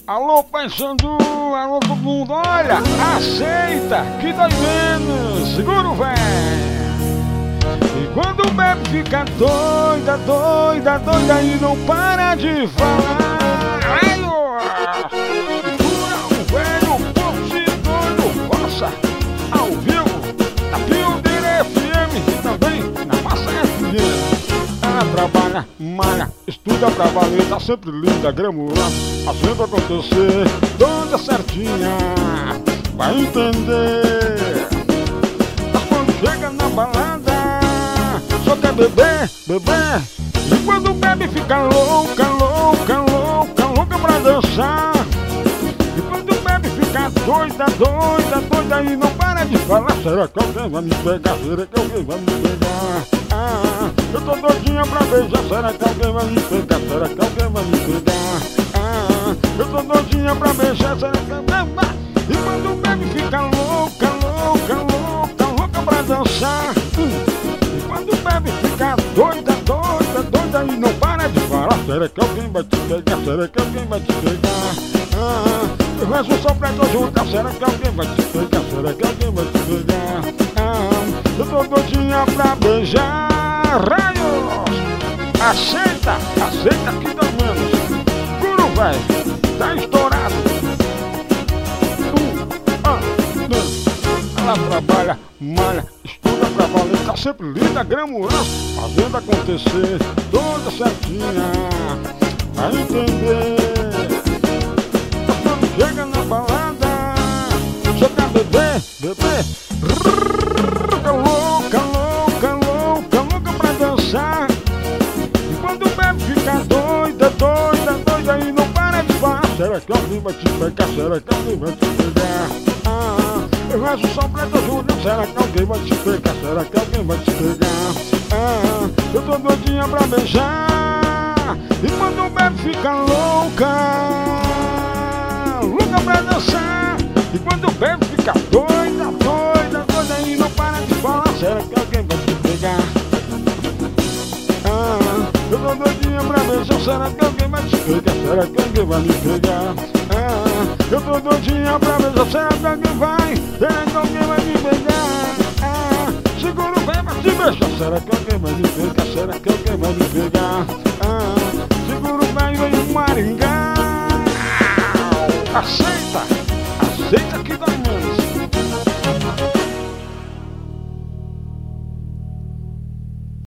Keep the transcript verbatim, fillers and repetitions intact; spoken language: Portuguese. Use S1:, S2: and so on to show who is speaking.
S1: Alô, Pai Sandu, alô todo mundo, olha, aceita que dói menos, segura o véi. E quando bebe fica doida, doida, doida e não para de falar. Ai, ó, segura o velho, o povo se doido, força, ao vivo, na Pioneira F M e também na Massa F M. Ela trabalha, malha, estuda pra valer, tá sempre linda, gramulando, fazendo acontecer, toda certinha, vai entender. Mas quando chega na balada, só quer beber, beber, e quando bebe fica louca, louca, louca, louca pra dançar. E quando bebe fica doida, doida, doida e não para de falar. Será que alguém vai me pegar? Será que alguém vai me pegar? Ah, eu tô doidinha pra beijar. Será que alguém vai me pegar? Será que alguém vai me pegar? Ah, eu tô doidinha pra beijar. Será que alguém vai? E quando bebe fica louca, louca, louca, louca pra dançar. E quando bebe fica doida, doida, doida e não para de falar. Será que alguém vai te pegar? Será que alguém vai te pegar? Ah, eu rezo só pra te juntar. Será que alguém vai te pegar? Será que alguém vai te pegar? Ah, eu tô doidinha pra beijar. Raios! Aceita, aceita que dá menos. Guru, véi, tá estourado. Um, ah, dois. Ela trabalha, malha, estuda pra valer, tá sempre linda, gramulando, fazendo acontecer, toda certinha, vai entender. Chega na balada, só quer beber, beber, louca, louca, louca, louca, louca pra dançar. E quando bebe fica doida, doida, doida e não para de falar. Será que alguém vai te pegar? Será que alguém vai te pegar? Ah, eu rezo só pra te ajudar. Será que alguém vai te pegar? Será que alguém vai te pegar? Ah, eu tô doidinha pra beijar. E quando bebe fica louca, louca pra dançar. E quando bebe fica doida, doida, doida e não para de falar. Será que alguém vai te pegar? Ah, eu tô doidinha pra beijar. Será que alguém vai te pegar? Será que alguém vai me pegar? Ah, eu tô doidinha pra beijar. Será que alguém vai? Será que alguém vai me pegar? Ah, segura o pé pra te beijar. Será que alguém vai me pegar? Será que alguém vai me pegar? Ah, segura o pé e vem o Maringá. Aceita, aceita que dá